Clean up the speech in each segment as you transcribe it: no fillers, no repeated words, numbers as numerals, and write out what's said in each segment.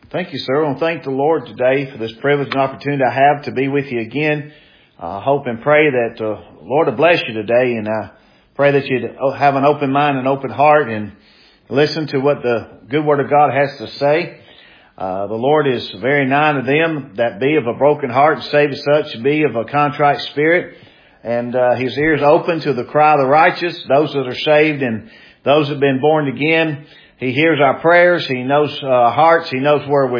Thank you, sir. I want to thank the Lord today for this privilege and opportunity I have to be with you again. I hope and pray that the Lord will bless you today, and I pray that you'd have an open mind and open heart and listen to what the good Word of God has to say. The Lord is very nigh to them that be of a broken heart, and save such be of a contrite spirit. And His ears open to the cry of the righteous, those that are saved and those that have been born again. He hears our prayers. He knows our hearts. He knows where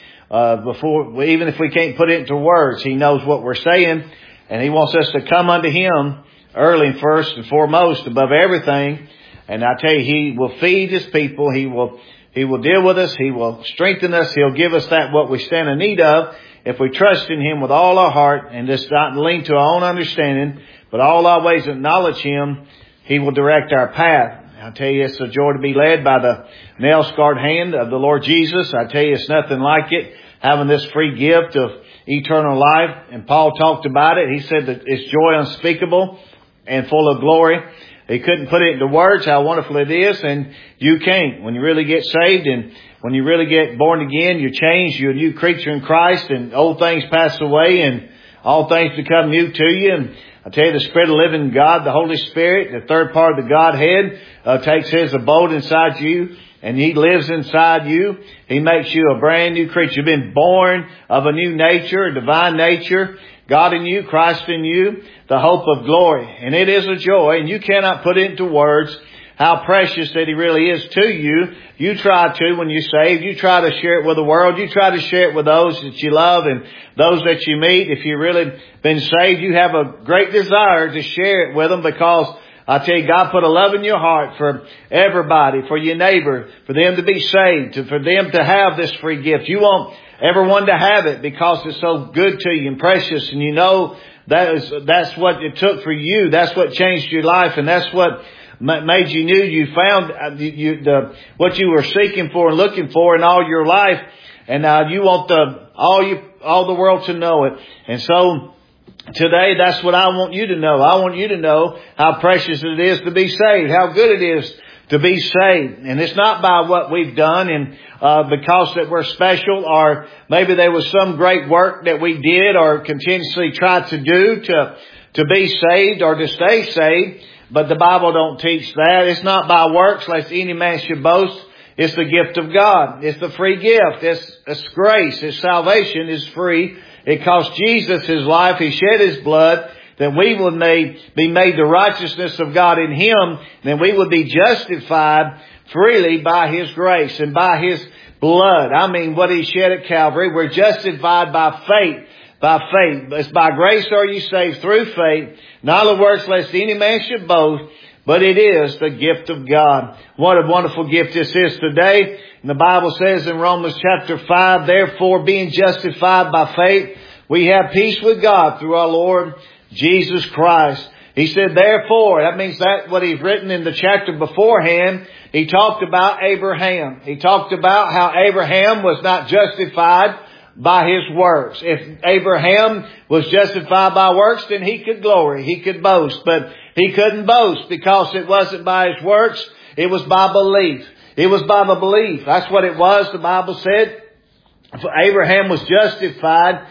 even if we can't put it into words, He knows what we're saying. And He wants us to come unto Him early and first and foremost above everything. And I tell you, He will feed His people. He will deal with us. He will strengthen us. He'll give us what we stand in need of if we trust in Him with all our heart and just not lean to our own understanding, but all our ways acknowledge Him. He will direct our path. I tell you, it's a joy to be led by the nail-scarred hand of the Lord Jesus. I tell you, it's nothing like it, having this free gift of eternal life. And Paul talked about it. He said that it's joy unspeakable and full of glory. He couldn't put it into words how wonderful it is, and you can't. When you really get saved and when you really get born again, you're changed. You're a new creature in Christ, and old things pass away and all things become new to you. And I tell you, the Spirit of the living God, the Holy Spirit, the third part of the Godhead, takes His abode inside you, and He lives inside you. He makes you a brand new creature. You've been born of a new nature, a divine nature. God in you, Christ in you, the hope of glory. And it is a joy, and you cannot put into words how precious that He really is to you. You try to when you're saved. You try to share it with the world. You try to share it with those that you love and those that you meet. If you've really been saved, you have a great desire to share it with them, because I tell you, God put a love in your heart for everybody, for your neighbor, for them to be saved, for them to have this free gift. You want everyone to have it because it's so good to you and precious, and you know that's what it took for you. That's what changed your life, and that's what made you new. You found what you were seeking for and looking for in all your life, and you want all the world to know it. And so today, that's what I want you to know. I want you to know how precious it is to be saved, how good it is to be saved. And it's not by what we've done and because that we're special, or maybe there was some great work that we did or continuously tried to do to be saved or to stay saved. But the Bible don't teach that. It's not by works, lest any man should boast. It's the gift of God. It's the free gift. It's grace. It's salvation. It's free. It cost Jesus His life. He shed His blood, that we would be made the righteousness of God in Him. Then we would be justified freely by His grace and by His blood. I mean, what He shed at Calvary. We're justified by faith. By faith. It's by grace are you saved through faith. Not of works, lest any man should boast. But it is the gift of God. What a wonderful gift this is today. And the Bible says in Romans chapter 5, therefore being justified by faith, we have peace with God through our Lord Jesus Christ. He said, therefore, that means that what He's written in the chapter beforehand, He talked about Abraham. He talked about how Abraham was not justified by his works. If Abraham was justified by works, then he could glory, he could boast. But he couldn't boast because it wasn't by his works, it was by belief. It was by the belief. That's what it was, the Bible said. Abraham was justified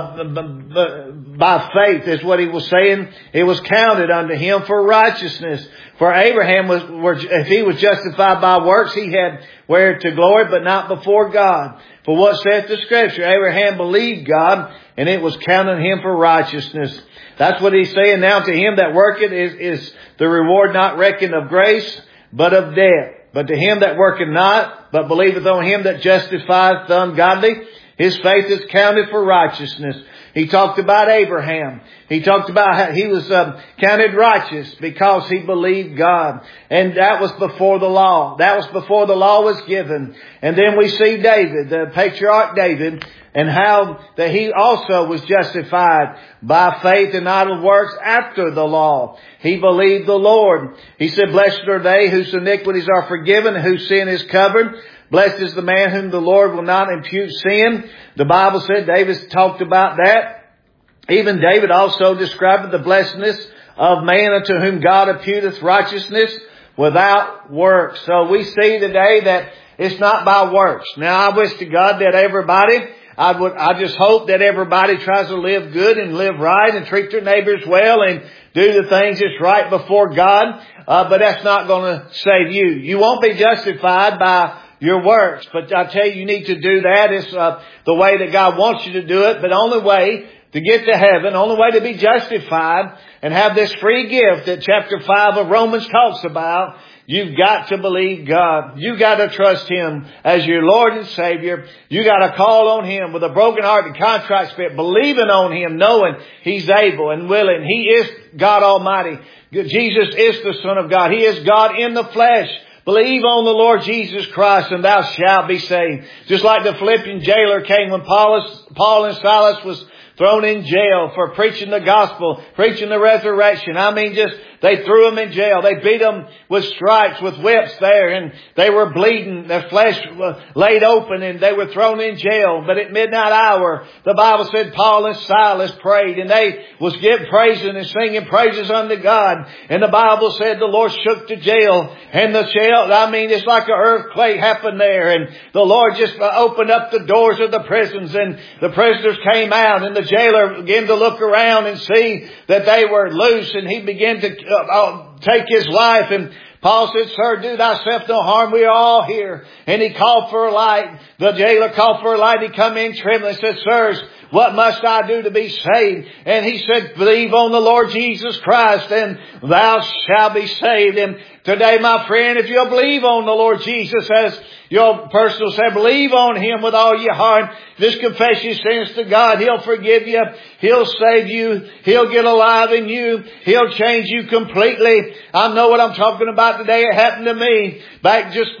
by faith, is what he was saying. It was counted unto him for righteousness. For Abraham if he was justified by works, he had where to glory, but not before God. For what saith the Scripture? Abraham believed God, and it was counted him for righteousness. That's what he's saying. Now to him that worketh is the reward not reckoned of grace, but of debt. But to him that worketh not, but believeth on Him that justifieth the ungodly, his faith is counted for righteousness. He talked about Abraham. He talked about how he was counted righteous because he believed God. And that was before the law. That was before the law was given. And then we see David, the patriarch David, and how that he also was justified by faith and not of works after the law. He believed the Lord. He said, blessed are they whose iniquities are forgiven and whose sin is covered. Blessed is the man whom the Lord will not impute sin. The Bible said, David talked about that. Even David also described the blessedness of man unto whom God imputeth righteousness without works. So we see today that It's not by works. Now I wish to God that I just hope that everybody tries to live good and live right and treat their neighbors well and do the things that's right before God. But that's not going to save you. You won't be justified by your works. But I tell you need to do that. It's the way that God wants you to do it. But the only way to get to heaven, only way to be justified and have this free gift that chapter 5 of Romans talks about, you've got to believe God. You've got to trust Him as your Lord and Savior. You got to call on Him with a broken heart and contrite spirit, believing on Him, knowing He's able and willing. He is God Almighty. Jesus is the Son of God. He is God in the flesh. Believe on the Lord Jesus Christ and thou shalt be saved. Just like the Philippian jailer came when Paul and Silas was thrown in jail for preaching the gospel, preaching the resurrection. They threw them in jail. They beat them with stripes, with whips there, and they were bleeding. Their flesh was laid open, and they were thrown in jail. But at midnight hour, the Bible said Paul and Silas prayed, and they was praising and singing praises unto God. And the Bible said the Lord shook the jail, and the jail, it's like an earthquake happened there, and the Lord just opened up the doors of the prisons, and the prisoners came out, and the jailer began to look around and see that they were loose, and he began to take his life. And Paul said, sir, do thyself no harm. We are all here. And he called for a light. The jailer called for a light. He come in trembling and said, sirs, what must I do to be saved? And he said, believe on the Lord Jesus Christ and thou shalt be saved. And today, my friend, if you'll believe on the Lord Jesus as your personal Savior, believe on Him with all your heart. Just confess your sins to God. He'll forgive you. He'll save you. He'll get alive in you. He'll change you completely. I know what I'm talking about today. It happened to me back just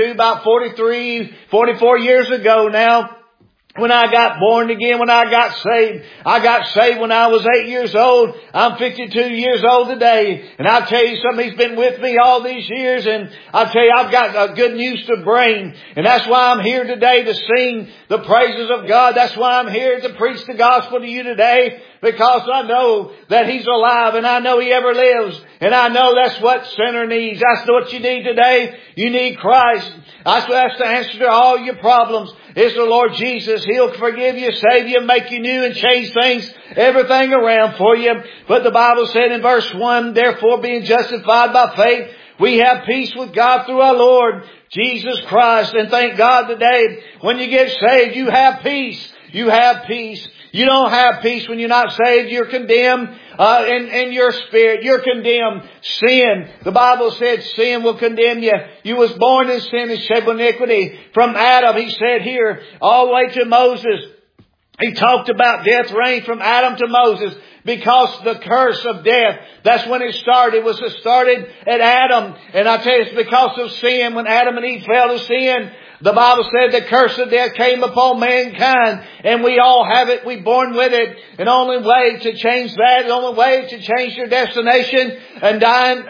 44 years ago now. When I got born again, when I got saved when I was 8 years old. I'm 52 years old today. And I'll tell you something, He's been with me all these years. And I'll tell you, I've got good news to bring. And that's why I'm here today to sing the praises of God. That's why I'm here to preach the gospel to you today. Because I know that He's alive and I know He ever lives. And I know that's what sinner needs. That's what you need today. You need Christ. That's the answer to all your problems. It's the Lord Jesus. He'll forgive you, save you, make you new and change things, everything around for you. But the Bible said in verse 1, therefore being justified by faith, we have peace with God through our Lord Jesus Christ. And thank God today, when you get saved, you have peace. You have peace. You don't have peace when you're not saved. You're condemned in your spirit. You're condemned. Sin. The Bible said sin will condemn you. You was born in sin and shed iniquity. From Adam, he said here, all the way to Moses. He talked about death reigned from Adam to Moses. Because the curse of death, that's when it started. It started at Adam. And I tell you, it's because of sin. When Adam and Eve fell to sin, the Bible said the curse of death came upon mankind. And we all have it. We're born with it. And the only way to change that, the only way to change your destination and dying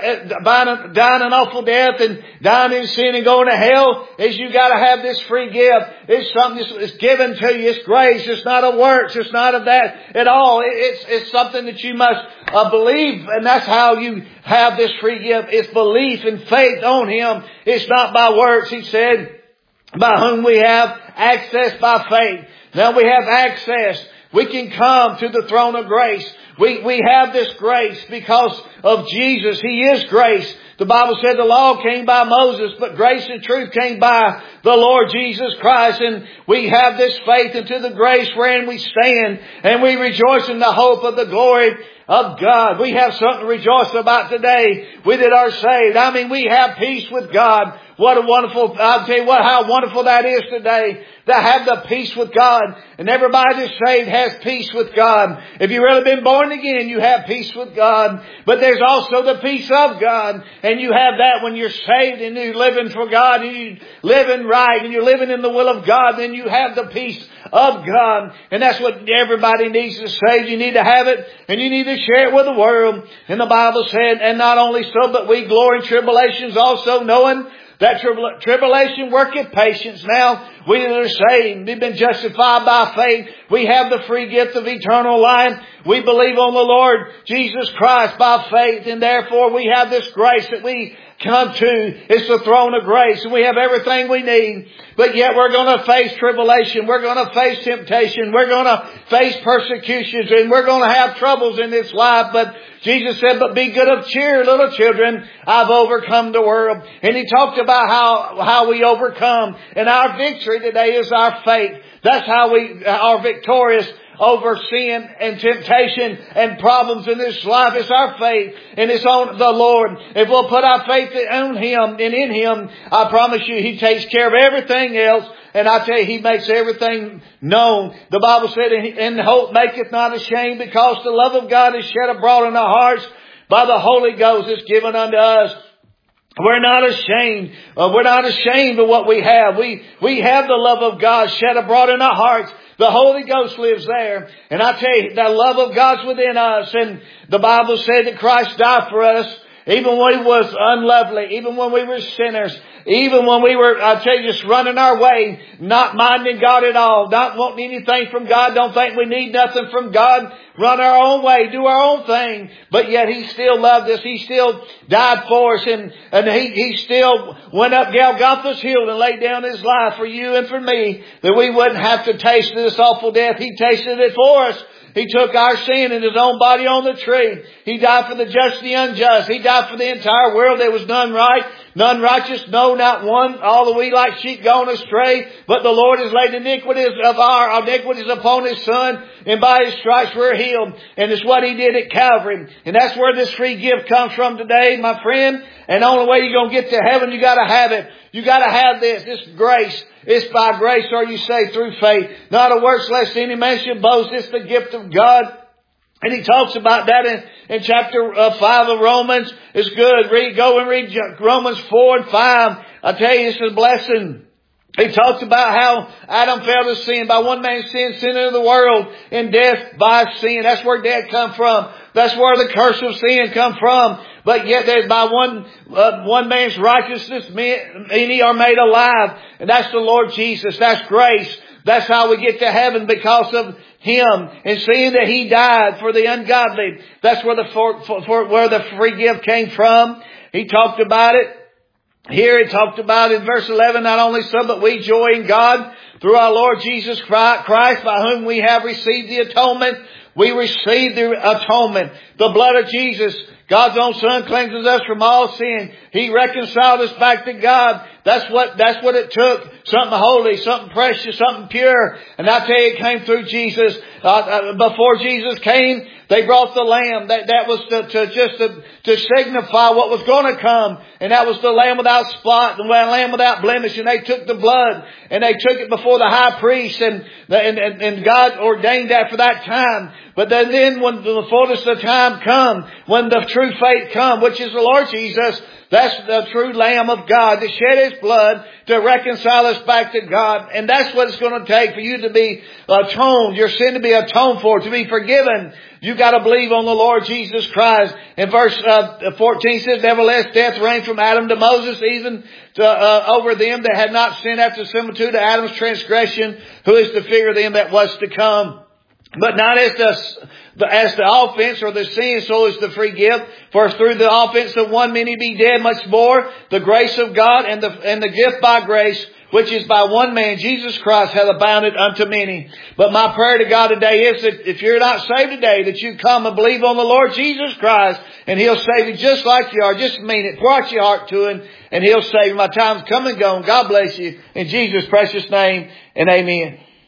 an awful death and dying in sin and going to hell is you got to have this free gift. It's something that's given to you. It's grace. It's not a works. It's not of that at all. It's something that you must believe. And that's how you have this free gift. It's belief and faith on Him. It's not by works. He said, by whom we have access by faith. Now we have access. We can come to the throne of grace. We have this grace because of Jesus. He is grace. The Bible said the law came by Moses, but grace and truth came by the Lord Jesus Christ. And we have this faith into the grace wherein we stand. And we rejoice in the hope of the glory of God. We have something to rejoice about today. We that are saved. We have peace with God. What a wonderful, I'll tell you what, how wonderful that is today. To have the peace with God. And everybody that's saved has peace with God. If you've really been born again, you have peace with God. But there's also the peace of God. And you have that when you're saved and you're living for God and you're living right and you're living in the will of God. Then you have the peace of God. And that's what everybody needs to say. You need to have it and you need to share it with the world. And the Bible said, and not only so, but we glory in tribulations also, knowing that tribulation worketh patience. Now, we that are saved, we've been justified by faith. We have the free gift of eternal life. We believe on the Lord Jesus Christ by faith. And therefore we have this grace that we come to. It's the throne of grace, and we have everything we need. But yet we're going to face tribulation. We're going to face temptation. We're going to face persecutions, and we're going to have troubles in this life. But Jesus said, but be good of cheer, little children. I've overcome the world. And He talked about how we overcome. And our victory today is our faith. That's how we are victorious over sin and temptation and problems in this life. It's our faith, and it's on the Lord. If we'll put our faith on Him and in Him, I promise you He takes care of everything else. And I tell you, He makes everything known. The Bible said, "In hope maketh not ashamed, because the love of God is shed abroad in our hearts by the Holy Ghost is given unto us." We're not ashamed. We're not ashamed of what we have. We have the love of God shed abroad in our hearts. The Holy Ghost lives there. And I tell you, the love of God's within us. And the Bible said that Christ died for us, even when we was unlovely, even when we were sinners, even when we were, I tell you, just running our way, not minding God at all, not wanting anything from God, don't think we need nothing from God, run our own way, do our own thing. But yet He still loved us. He still died for us, and He still went up Golgotha's hill and laid down His life for you and for me, that we wouldn't have to taste this awful death. He tasted it for us. He took our sin in His own body on the tree. He died for the just and the unjust. He died for the entire world. There was none right, none righteous, no, not one. All of we like sheep gone astray. But the Lord has laid iniquities of our iniquities upon His Son, and by His stripes we're healed. And it's what He did at Calvary. And that's where this free gift comes from today, my friend. And the only way you're going to get to heaven, you got to have it. You got to have this grace. It's by grace are you saved through faith, not of works, lest any man should boast. It's the gift of God. And He talks about that in chapter 5 of Romans. It's good. Go and read Romans 4 and 5. I tell you, it's a blessing. He talks about how Adam fell to sin. By one man's sin into the world, and death by sin. That's where death come from. That's where the curse of sin come from. But yet there's by one man's righteousness, many are made alive. And that's the Lord Jesus. That's grace. That's how we get to heaven, because of Him. And seeing that He died for the ungodly. That's where where the free gift came from. He talked about it. Here He talked about in verse 11, not only so, but we joy in God through our Lord Jesus Christ, by whom we have received the atonement. We receive the atonement. The blood of Jesus, God's own Son, cleanses us from all sin. He reconciled us back to God. That's what it took. Something holy, something precious, something pure. And I tell you, it came through Jesus. Before Jesus came, they brought the lamb. That was to signify what was going to come. And that was the lamb without spot, the lamb without blemish. And they took the blood and they took it before the high priest, and God ordained that for that time. But then when the fullness of time come, when the true faith come, which is the Lord Jesus, that's the true Lamb of God that shed His blood to reconcile us back to God. And that's what it's going to take for you to be atoned, your sin to be atoned for, to be forgiven. You got to believe on the Lord Jesus Christ. And verse 14 says, "Nevertheless, death reigned from Adam to Moses, even over them that had not sinned after the similitude of Adam's transgression, who is the figure of them that was to come. But not as the offense or the sin, so is the free gift. For through the offense of one many be dead, much more the grace of God and the gift by grace, which is by one man, Jesus Christ, hath abounded unto many." But my prayer to God today is that if you're not saved today, that you come and believe on the Lord Jesus Christ, and He'll save you just like you are. Just mean it. Pour out your heart to Him, and He'll save you. My time's come and gone. God bless you. In Jesus' precious name, and amen.